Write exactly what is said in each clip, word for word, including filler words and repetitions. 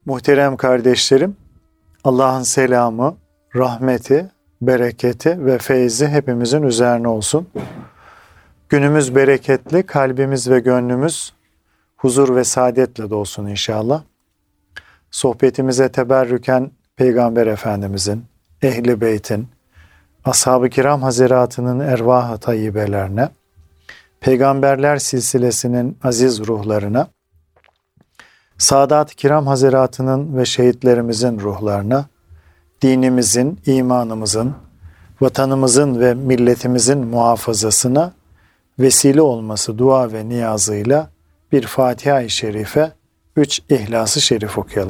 Muhterem kardeşlerim, Allah'ın selamı, rahmeti, bereketi ve feyzi hepimizin üzerine olsun. Günümüz bereketli, kalbimiz ve gönlümüz huzur ve saadetle dolsun inşallah. Sohbetimize teberrüken Peygamber Efendimizin, Ehl-i Beyt'in, Ashab-ı Kiram Hazretlerinin ervah-ı tayyibelerine, Peygamberler silsilesinin aziz ruhlarına, Sadat-ı Kiram Hazretlerinin ve şehitlerimizin ruhlarına, dinimizin, imanımızın, vatanımızın ve milletimizin muhafazasına vesile olması dua ve niyazıyla bir Fatiha-i Şerife, üç İhlas-ı Şerif okuyalım.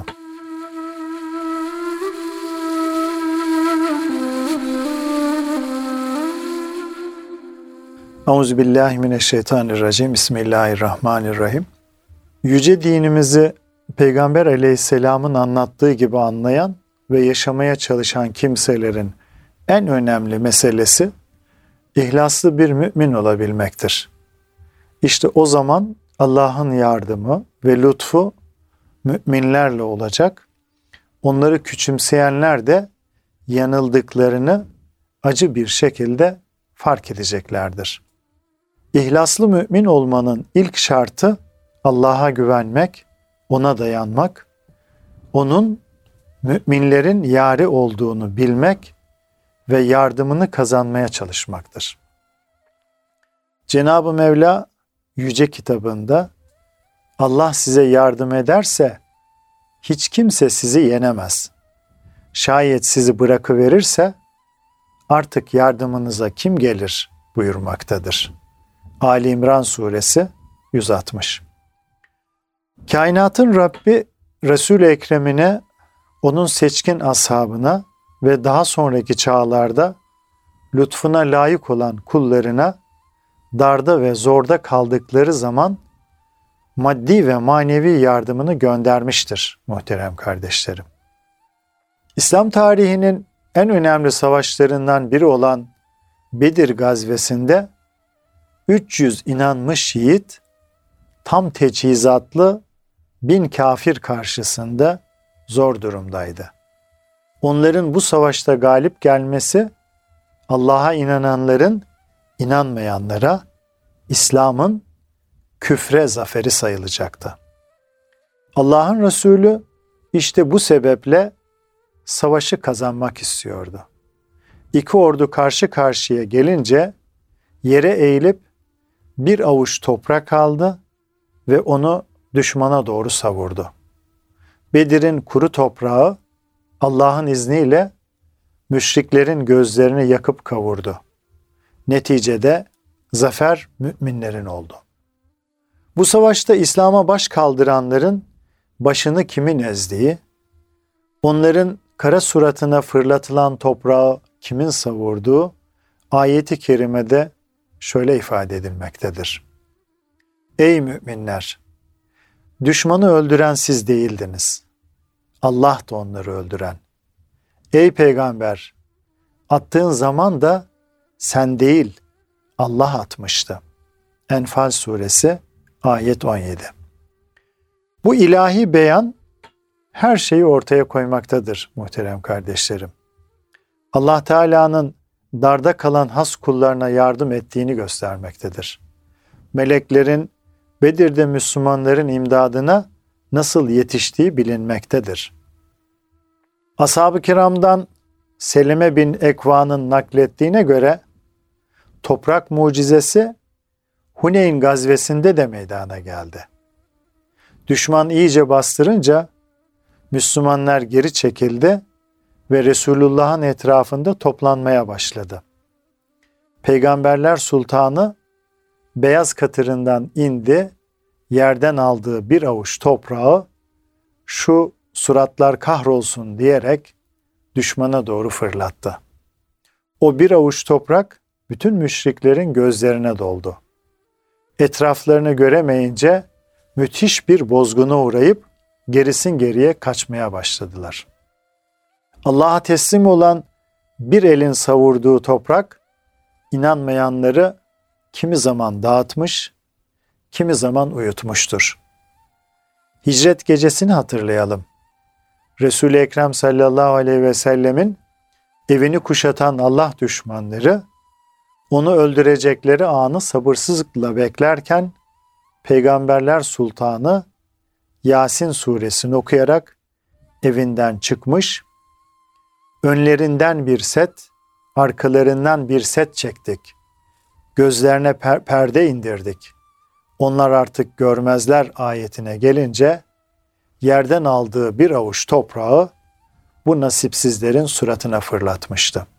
Euzubillahimineşşeytanirracim. Bismillahirrahmanirrahim. Yüce dinimizi Peygamber Aleyhisselam'ın anlattığı gibi anlayan ve yaşamaya çalışan kimselerin en önemli meselesi ihlaslı bir mümin olabilmektir. İşte o zaman Allah'ın yardımı ve lütfu müminlerle olacak. Onları küçümseyenler de yanıldıklarını acı bir şekilde fark edeceklerdir. İhlaslı mümin olmanın ilk şartı Allah'a güvenmek, ona dayanmak, onun müminlerin yari olduğunu bilmek ve yardımını kazanmaya çalışmaktır. Cenab-ı Mevla Yüce Kitabında Allah size yardım ederse hiç kimse sizi yenemez. Şayet sizi bırakıverirse artık yardımınıza kim gelir buyurmaktadır. Ali İmran Suresi yüz altmış. Kainatın Rabbi Resul-i Ekrem'ine, onun seçkin ashabına ve daha sonraki çağlarda lütfuna layık olan kullarına darda ve zorda kaldıkları zaman maddi ve manevi yardımını göndermiştir muhterem kardeşlerim. İslam tarihinin en önemli savaşlarından biri olan Bedir gazvesinde üç yüz inanmış yiğit tam teçhizatlı bin kafir karşısında zor durumdaydı. Onların bu savaşta galip gelmesi Allah'a inananların inanmayanlara İslam'ın küfre zaferi sayılacaktı. Allah'ın Resulü işte bu sebeple savaşı kazanmak istiyordu. İki ordu karşı karşıya gelince yere eğilip bir avuç toprak aldı ve onu düşmana doğru savurdu. Bedir'in kuru toprağı Allah'ın izniyle müşriklerin gözlerini yakıp kavurdu. Neticede zafer müminlerin oldu. Bu savaşta İslam'a baş kaldıranların başını kimin ezdiği, onların kara suratına fırlatılan toprağı kimin savurduğu ayeti kerimede şöyle ifade edilmektedir. Ey müminler! Düşmanı öldüren siz değildiniz. Allah da onları öldüren. Ey peygamber! Attığın zaman da sen değil, Allah atmıştı. Enfal suresi ayet on yedi. Bu ilahi beyan her şeyi ortaya koymaktadır muhterem kardeşlerim. Allah Teala'nın darda kalan has kullarına yardım ettiğini göstermektedir. Meleklerin Bedir'de Müslümanların imdadına nasıl yetiştiği bilinmektedir. Ashab-ı Kiram'dan Seleme bin Ekva'nın naklettiğine göre toprak mucizesi Huneyn gazvesinde de meydana geldi. Düşman iyice bastırınca Müslümanlar geri çekildi ve Resulullah'ın etrafında toplanmaya başladı. Peygamberler Sultanı beyaz katırından indi, yerden aldığı bir avuç toprağı şu suratlar kahrolsun diyerek düşmana doğru fırlattı. O bir avuç toprak bütün müşriklerin gözlerine doldu. Etraflarını göremeyince müthiş bir bozguna uğrayıp gerisin geriye kaçmaya başladılar. Allah'a teslim olan bir elin savurduğu toprak inanmayanları kimi zaman dağıtmış, kimi zaman uyutmuştur. Hicret gecesini hatırlayalım. Resul-i Ekrem sallallahu aleyhi ve sellemin evini kuşatan Allah düşmanları onu öldürecekleri anı sabırsızlıkla beklerken Peygamberler Sultanı Yasin suresini okuyarak evinden çıkmış, önlerinden bir set, arkalarından bir set çektik. Gözlerine per- perde indirdik. Onlar artık görmezler ayetine gelince yerden aldığı bir avuç toprağı bu nasipsizlerin suratına fırlatmıştı.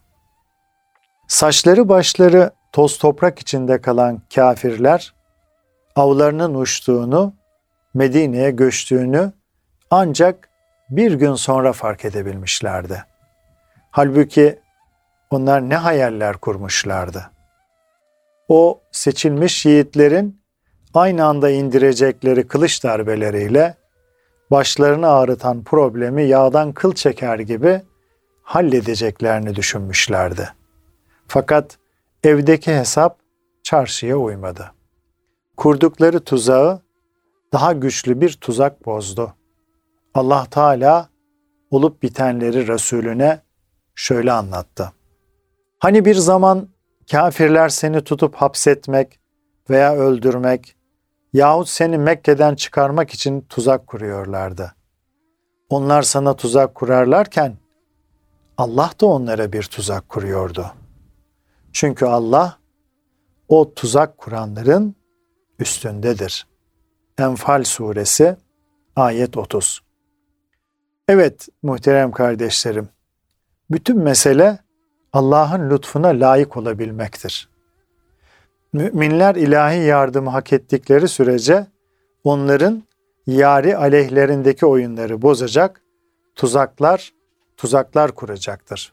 Saçları başları toz toprak içinde kalan kafirler avlarının uçtuğunu, Medine'ye göçtüğünü ancak bir gün sonra fark edebilmişlerdi. Halbuki onlar ne hayaller kurmuşlardı. O seçilmiş yiğitlerin aynı anda indirecekleri kılıç darbeleriyle başlarını ağrıtan problemi yağdan kıl çeker gibi halledeceklerini düşünmüşlerdi. Fakat evdeki hesap çarşıya uymadı. Kurdukları tuzağı daha güçlü bir tuzak bozdu. Allah Teala olup bitenleri Resulüne şöyle anlattı. Hani bir zaman kafirler seni tutup hapsetmek veya öldürmek yahut seni Mekke'den çıkarmak için tuzak kuruyorlardı. Onlar sana tuzak kurarlarken Allah da onlara bir tuzak kuruyordu. Çünkü Allah o tuzak kuranların üstündedir. Enfal suresi ayet otuz. Evet muhterem kardeşlerim, bütün mesele Allah'ın lütfuna layık olabilmektir. Müminler ilahi yardımı hak ettikleri sürece onların yari aleyhlerindeki oyunları bozacak, tuzaklar, tuzaklar kuracaktır.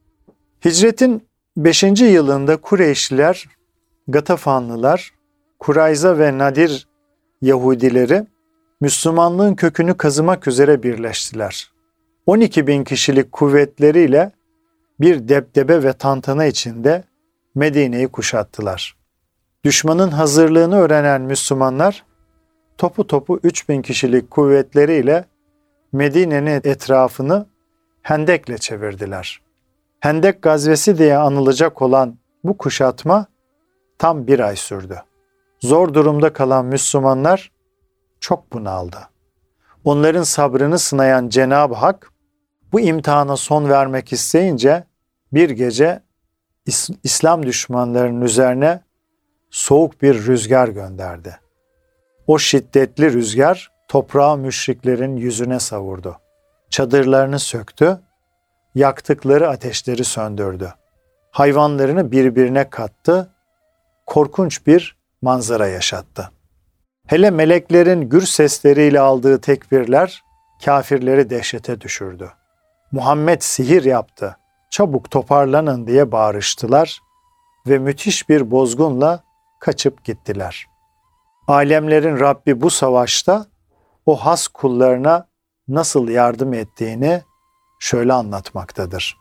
Hicretin beşinci yılında Kureyşliler, Gatafanlılar, Kurayza ve Nadir Yahudileri Müslümanlığın kökünü kazımak üzere birleştiler. on iki bin kişilik kuvvetleriyle bir debdebe ve tantana içinde Medine'yi kuşattılar. Düşmanın hazırlığını öğrenen Müslümanlar topu topu üç bin kişilik kuvvetleriyle Medine'nin etrafını hendekle çevirdiler. Hendek gazvesi diye anılacak olan bu kuşatma tam bir ay sürdü. Zor durumda kalan Müslümanlar çok bunaldı. Onların sabrını sınayan Cenab-ı Hak bu imtihana son vermek isteyince bir gece İs- İslam düşmanlarının üzerine soğuk bir rüzgar gönderdi. O şiddetli rüzgar toprağı müşriklerin yüzüne savurdu. Çadırlarını söktü, yaktıkları ateşleri söndürdü. Hayvanlarını birbirine kattı, korkunç bir manzara yaşattı. Hele meleklerin gür sesleriyle aldığı tekbirler kafirleri dehşete düşürdü. Muhammed sihir yaptı, çabuk toparlanın diye bağırıştılar ve müthiş bir bozgunla kaçıp gittiler. Alemlerin Rabbi bu savaşta o has kullarına nasıl yardım ettiğini şöyle anlatmaktadır.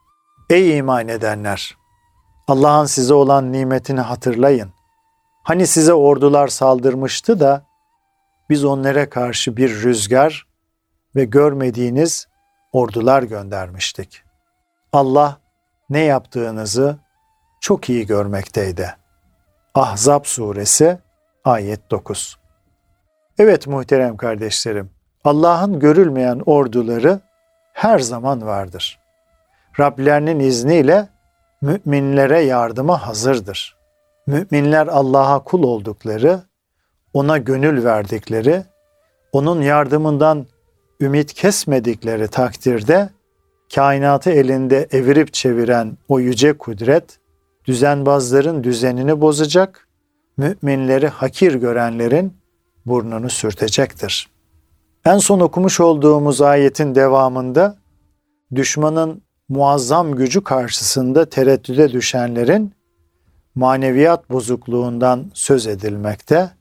Ey iman edenler! Allah'ın size olan nimetini hatırlayın. Hani size ordular saldırmıştı da biz onlara karşı bir rüzgar ve görmediğiniz ordular göndermiştik. Allah ne yaptığınızı çok iyi görmekteydi. Ahzab suresi ayet dokuz. Evet muhterem kardeşlerim, Allah'ın görülmeyen orduları her zaman vardır. Rablerinin izniyle müminlere yardıma hazırdır. Müminler Allah'a kul oldukları, ona gönül verdikleri, onun yardımından ümit kesmedikleri takdirde kainatı elinde evirip çeviren o yüce kudret, düzenbazların düzenini bozacak, müminleri hakir görenlerin burnunu sürtecektir. En son okumuş olduğumuz ayetin devamında düşmanın muazzam gücü karşısında tereddüde düşenlerin maneviyat bozukluğundan söz edilmekte.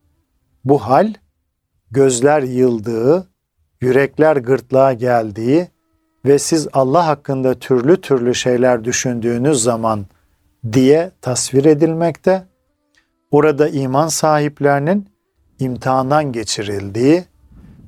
Bu hal gözler yıldığı, yürekler gırtlağa geldiği ve siz Allah hakkında türlü türlü şeyler düşündüğünüz zaman diye tasvir edilmekte. Orada iman sahiplerinin imtihandan geçirildiği,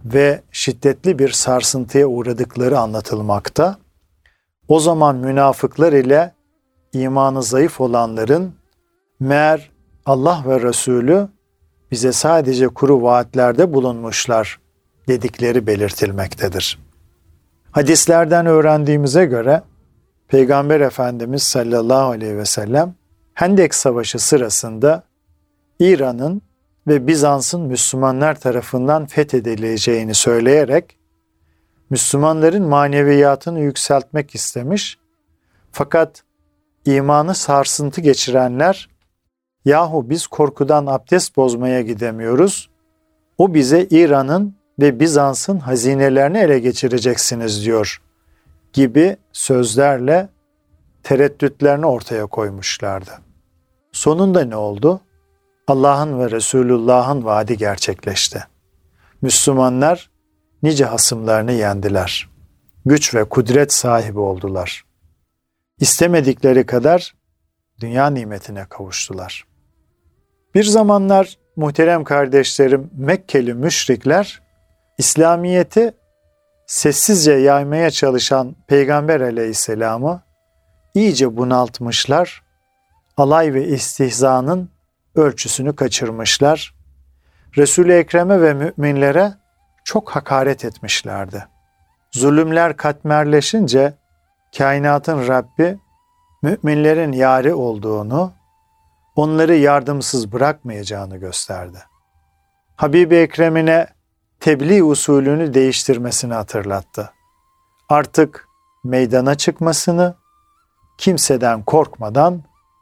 ve şiddetli bir sarsıntıya uğradıkları anlatılmakta. O zaman münafıklar ile imanı zayıf olanların meğer Allah ve Resulü bize sadece kuru vaatlerde bulunmuşlar dedikleri belirtilmektedir. Hadislerden öğrendiğimize göre Peygamber Efendimiz sallallahu aleyhi ve sellem Hendek Savaşı sırasında İran'ın ve Bizans'ın Müslümanlar tarafından fethedileceğini söyleyerek Müslümanların maneviyatını yükseltmek istemiş. Fakat imanı sarsıntı geçirenler, yahu biz korkudan abdest bozmaya gidemiyoruz, o bize İran'ın ve Bizans'ın hazinelerini ele geçireceksiniz diyor gibi sözlerle tereddütlerini ortaya koymuşlardı. Sonunda ne oldu? Allah'ın ve Resulullah'ın vaadi gerçekleşti. Müslümanlar nice hasımlarını yendiler. Güç ve kudret sahibi oldular. İstemedikleri kadar dünya nimetine kavuştular. Bir zamanlar muhterem kardeşlerim, Mekkeli müşrikler İslamiyet'i sessizce yaymaya çalışan Peygamber Aleyhisselam'ı iyice bunaltmışlar, alay ve istihzanın ölçüsünü kaçırmışlar. Resul-i Ekrem'e ve müminlere çok hakaret etmişlerdi. Zulümler katmerleşince kainatın Rabbi müminlerin yari olduğunu, onları yardımsız bırakmayacağını gösterdi. Habib-i Ekrem'ine tebliğ usulünü değiştirmesini hatırlattı. Artık meydana çıkmasını, kimseden korkmadan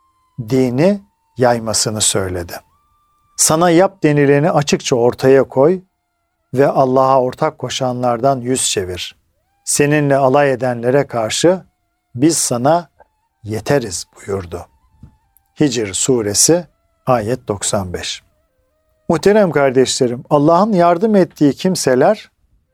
dini yaymasını söyledi. Sana yap denileni açıkça ortaya koy ve Allah'a ortak koşanlardan yüz çevir. Seninle alay edenlere karşı biz sana yeteriz buyurdu. Hicr suresi ayet doksan beş. Muhterem kardeşlerim, Allah'ın yardım ettiği kimseler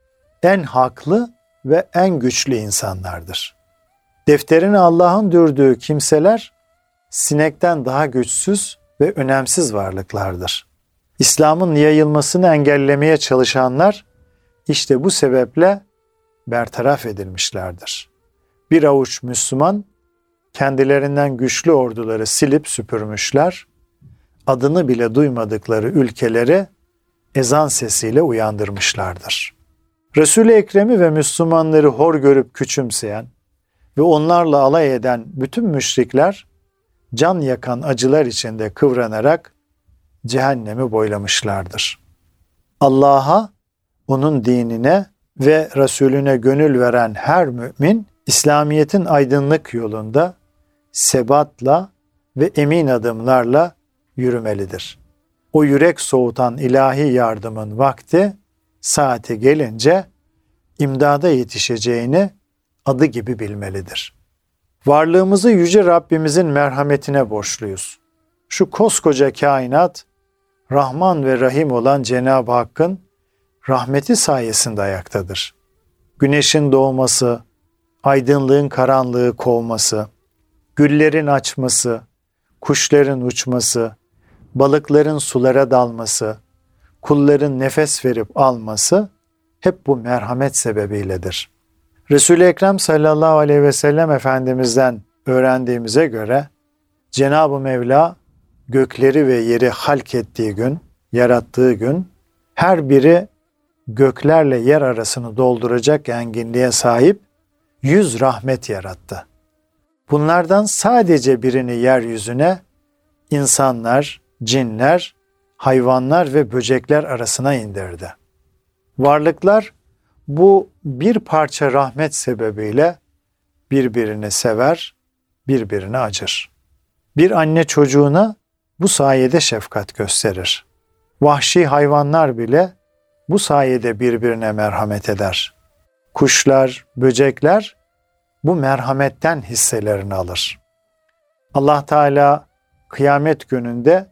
en haklı ve en güçlü insanlardır. Defterini Allah'ın dürdüğü kimseler sinekten daha güçsüz ve önemsiz varlıklardır. İslam'ın yayılmasını engellemeye çalışanlar işte bu sebeple bertaraf edilmişlerdir. Bir avuç Müslüman kendilerinden güçlü orduları silip süpürmüşler, adını bile duymadıkları ülkeleri ezan sesiyle uyandırmışlardır. Resul-i Ekrem'i ve Müslümanları hor görüp küçümseyen ve onlarla alay eden bütün müşrikler can yakan acılar içinde kıvranarak cehennemi boylamışlardır. Allah'a, onun dinine ve Resulüne gönül veren her mümin, İslamiyet'in aydınlık yolunda sebatla ve emin adımlarla yürümelidir. O yürek soğutan ilahi yardımın vakti, saati gelince imdada yetişeceğini adı gibi bilmelidir. Varlığımızı yüce Rabbimizin merhametine borçluyuz. Şu koskoca kainat, Rahman ve Rahim olan Cenab-ı Hakk'ın rahmeti sayesinde ayaktadır. Güneşin doğması, aydınlığın karanlığı kovması, güllerin açması, kuşların uçması, balıkların sulara dalması, kulların nefes verip alması hep bu merhamet sebebiyledir. Resul-i Ekrem sallallahu aleyhi ve sellem Efendimiz'den öğrendiğimize göre Cenab-ı Mevla gökleri ve yeri halk ettiği gün, yarattığı gün her biri göklerle yer arasını dolduracak enginliğe sahip yüz rahmet yarattı. Bunlardan sadece birini yeryüzüne insanlar, cinler, hayvanlar ve böcekler arasına indirdi. Varlıklar bu bir parça rahmet sebebiyle birbirini sever, birbirine acır. Bir anne çocuğuna bu sayede şefkat gösterir. Vahşi hayvanlar bile bu sayede birbirine merhamet eder. Kuşlar, böcekler bu merhametten hisselerini alır. Allah Teala kıyamet gününde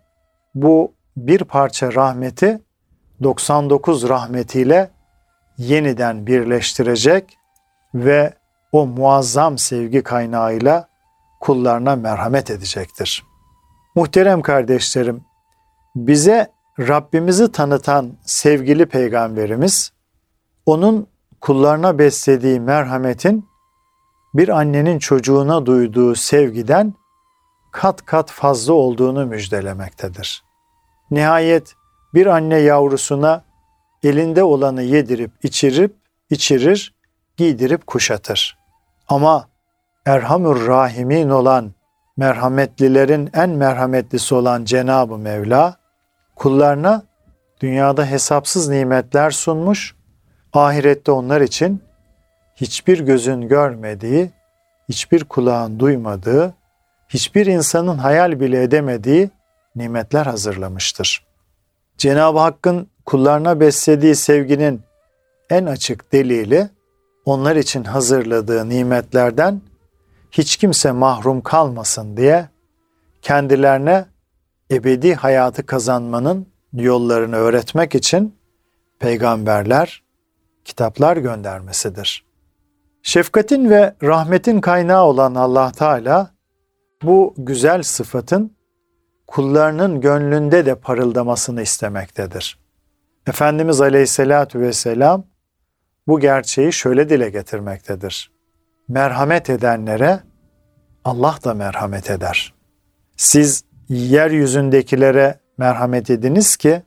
bu bir parça rahmeti doksan dokuz rahmetiyle yeniden birleştirecek ve o muazzam sevgi kaynağıyla kullarına merhamet edecektir. Muhterem kardeşlerim, bize Rabbimizi tanıtan sevgili Peygamberimiz Onun kullarına beslediği merhametin bir annenin çocuğuna duyduğu sevgiden kat kat fazla olduğunu müjdelemektedir. Nihayet bir anne yavrusuna elinde olanı yedirip içirip içirir, giydirip kuşatır. Ama Erhamur Rahimin olan, merhametlilerin en merhametlisi olan Cenab-ı Mevla, kullarına dünyada hesapsız nimetler sunmuş, ahirette onlar için hiçbir gözün görmediği, hiçbir kulağın duymadığı, hiçbir insanın hayal bile edemediği nimetler hazırlamıştır. Cenab-ı Hakk'ın kullarına beslediği sevginin en açık delili, onlar için hazırladığı nimetlerden hiç kimse mahrum kalmasın diye kendilerine ebedi hayatı kazanmanın yollarını öğretmek için peygamberler, kitaplar göndermesidir. Şefkatin ve rahmetin kaynağı olan Allah Teala bu güzel sıfatın kullarının gönlünde de parıldamasını istemektedir. Efendimiz Aleyhisselatü Vesselam bu gerçeği şöyle dile getirmektedir. Merhamet edenlere Allah da merhamet eder. Siz yeryüzündekilere merhamet ediniz ki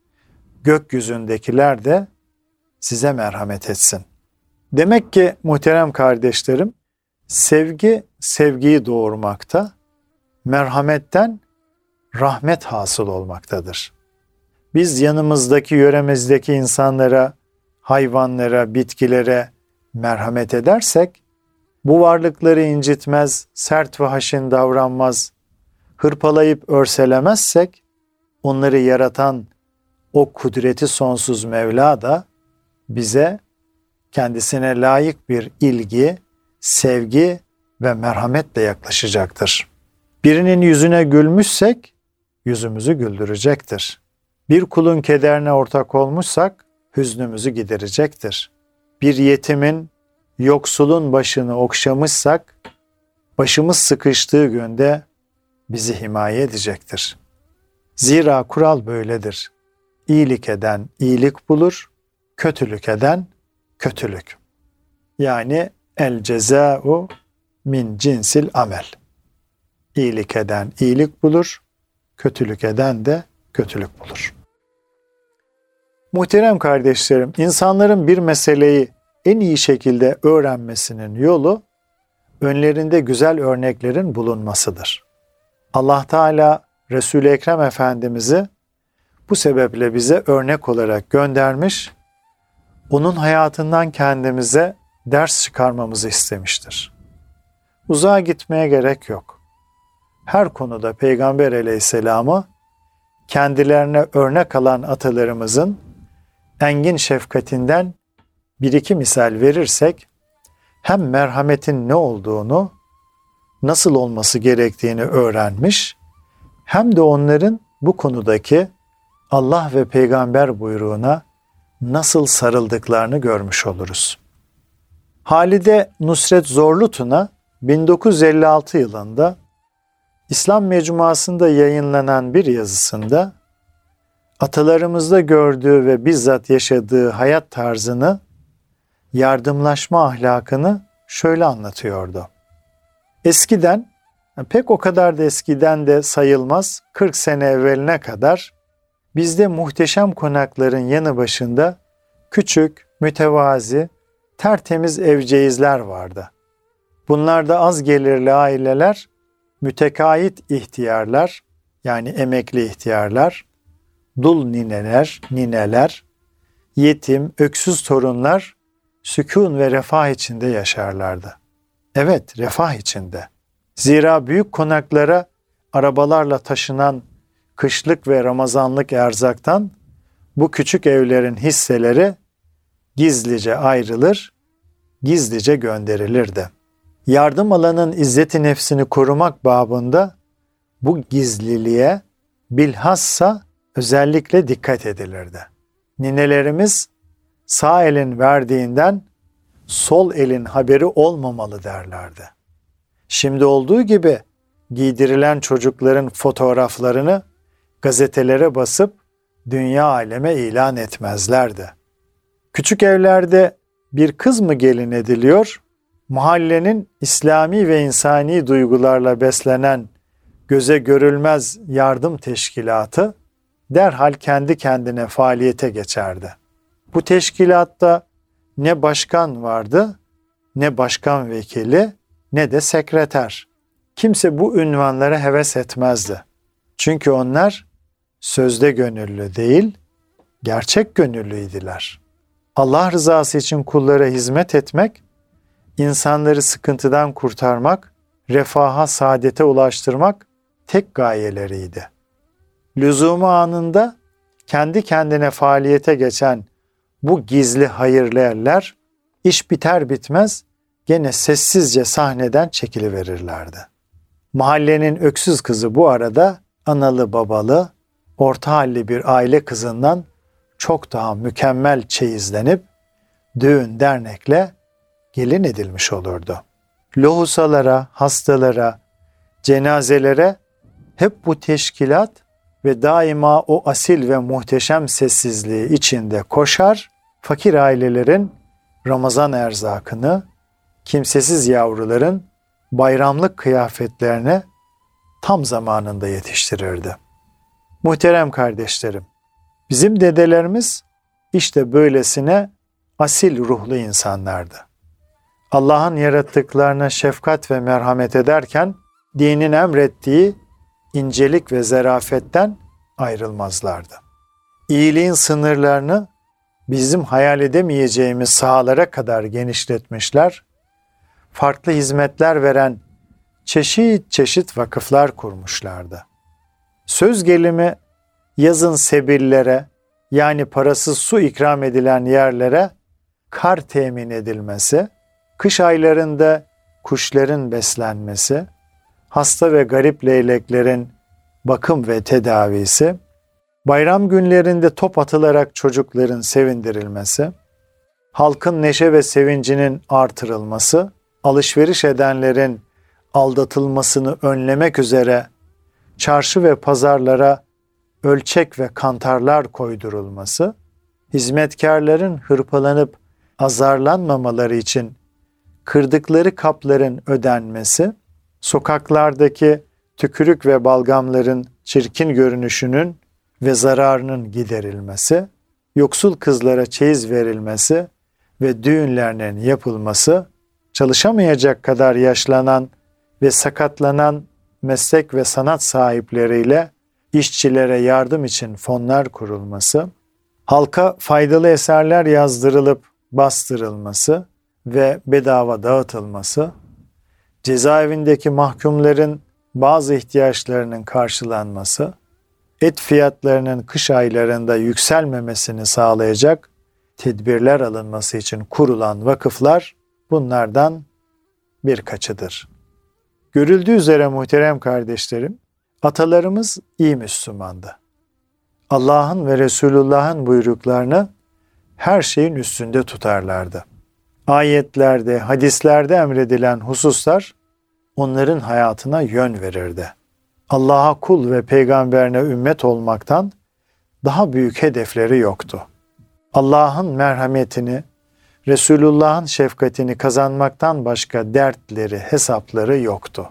gökyüzündekiler de size merhamet etsin. Demek ki muhterem kardeşlerim, sevgi sevgiyi doğurmakta, merhametten rahmet hasıl olmaktadır. Biz yanımızdaki, yöremizdeki insanlara, hayvanlara, bitkilere merhamet edersek, bu varlıkları incitmez, sert ve haşin davranmaz, hırpalayıp örselemezsek, onları yaratan o kudreti sonsuz Mevla da bize kendisine layık bir ilgi, sevgi ve merhametle yaklaşacaktır. Birinin yüzüne gülmüşsek, yüzümüzü güldürecektir. Bir kulun kederine ortak olmuşsak, hüznümüzü giderecektir. Bir yetimin, yoksulun başını okşamışsak, başımız sıkıştığı günde bizi himaye edecektir. Zira kural böyledir. İyilik eden iyilik bulur, kötülük eden kötülük. Yani el cezâ'u min cinsil amel. İyilik eden iyilik bulur, kötülük eden de kötülük bulur. Muhterem kardeşlerim, insanların bir meseleyi en iyi şekilde öğrenmesinin yolu önlerinde güzel örneklerin bulunmasıdır. Allah Teala Resul-i Ekrem Efendimiz'i bu sebeple bize örnek olarak göndermiş, onun hayatından kendimize ders çıkarmamızı istemiştir. Uzağa gitmeye gerek yok. Her konuda Peygamber Aleyhisselam'ı kendilerine örnek alan atalarımızın engin şefkatinden bir iki misal verirsek, hem merhametin ne olduğunu, nasıl olması gerektiğini öğrenmiş, hem de onların bu konudaki Allah ve Peygamber buyruğuna nasıl sarıldıklarını görmüş oluruz. Halide Nusret Zorlutun'a bin dokuz yüz elli altı yılında İslam Mecmuası'nda yayınlanan bir yazısında atalarımızda gördüğü ve bizzat yaşadığı hayat tarzını, yardımlaşma ahlakını şöyle anlatıyordu. Eskiden, pek o kadar da eskiden de sayılmaz, kırk sene evveline kadar bizde muhteşem konakların yanı başında küçük, mütevazi, tertemiz evceğizler vardı. Bunlarda az gelirli aileler, mütekait ihtiyarlar, yani emekli ihtiyarlar, dul nineler, nineler, yetim, öksüz torunlar sükûn ve refah içinde yaşarlardı. Evet, refah içinde. Zira büyük konaklara arabalarla taşınan kışlık ve ramazanlık erzaktan bu küçük evlerin hisseleri gizlice ayrılır, gizlice gönderilirdi. Yardım alanın izzeti nefsini korumak babında bu gizliliğe bilhassa özellikle dikkat edilirdi. Ninelerimiz sağ elin verdiğinden sol elin haberi olmamalı derlerdi. Şimdi olduğu gibi giydirilen çocukların fotoğraflarını gazetelere basıp dünya aleme ilan etmezlerdi. Küçük evlerde bir kız mı gelin ediliyor? Mahallenin İslami ve insani duygularla beslenen göze görülmez yardım teşkilatı derhal kendi kendine faaliyete geçerdi. Bu teşkilatta ne başkan vardı, ne başkan vekili, ne de sekreter. Kimse bu ünvanlara heves etmezdi. Çünkü onlar sözde gönüllü değil, gerçek gönüllüydüler. Allah rızası için kullara hizmet etmek, insanları sıkıntıdan kurtarmak, refaha, saadete ulaştırmak tek gayeleriydi. Lüzumu anında kendi kendine faaliyete geçen bu gizli hayırlı eller, iş biter bitmez gene sessizce sahneden çekiliverirlerdi. Mahallenin öksüz kızı bu arada analı babalı, orta halli bir aile kızından çok daha mükemmel çeyizlenip düğün dernekle gelin edilmiş olurdu. Lohusalara, hastalara, cenazelere hep bu teşkilat ve daima o asil ve muhteşem sessizliği içinde koşar, fakir ailelerin Ramazan erzakını, kimsesiz yavruların bayramlık kıyafetlerini tam zamanında yetiştirirdi. Muhterem kardeşlerim, bizim dedelerimiz işte böylesine asil ruhlu insanlardı. Allah'ın yarattıklarına şefkat ve merhamet ederken dinin emrettiği incelik ve zarafetten ayrılmazlardı. İyiliğin sınırlarını bizim hayal edemeyeceğimiz sahalara kadar genişletmişler, farklı hizmetler veren çeşit çeşit vakıflar kurmuşlardı. Söz gelimi yazın sebillere, yani parasız su ikram edilen yerlere kar temin edilmesi, kış aylarında kuşların beslenmesi, hasta ve garip leyleklerin bakım ve tedavisi, bayram günlerinde top atılarak çocukların sevindirilmesi, halkın neşe ve sevincinin artırılması, alışveriş edenlerin aldatılmasını önlemek üzere çarşı ve pazarlara ölçek ve kantarlar koydurulması, hizmetkarların hırpalanıp azarlanmamaları için kırdıkları kapların ödenmesi, sokaklardaki tükürük ve balgamların çirkin görünüşünün ve zararının giderilmesi, yoksul kızlara çeyiz verilmesi ve düğünlerinin yapılması, çalışamayacak kadar yaşlanan ve sakatlanan meslek ve sanat sahipleriyle işçilere yardım için fonlar kurulması, halka faydalı eserler yazdırılıp bastırılması ve bedava dağıtılması, cezaevindeki mahkumların bazı ihtiyaçlarının karşılanması, et fiyatlarının kış aylarında yükselmemesini sağlayacak tedbirler alınması için kurulan vakıflar bunlardan birkaçıdır. Görüldüğü üzere muhterem kardeşlerim, atalarımız iyi Müslümandı. Allah'ın ve Resulullah'ın buyruklarını her şeyin üstünde tutarlardı. Ayetlerde, hadislerde emredilen hususlar onların hayatına yön verirdi. Allah'a kul ve peygamberine ümmet olmaktan daha büyük hedefleri yoktu. Allah'ın merhametini, Resulullah'ın şefkatini kazanmaktan başka dertleri, hesapları yoktu.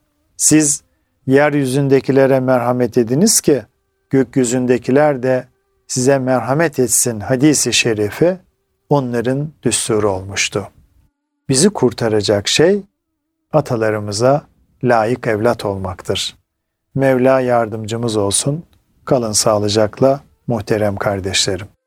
Siz yeryüzündekilere merhamet ediniz ki gökyüzündekiler de size merhamet etsin hadisi şerifi onların düsturu olmuştu. Bizi kurtaracak şey atalarımıza layık evlat olmaktır. Mevla yardımcımız olsun. Kalın sağlıcakla muhterem kardeşlerim.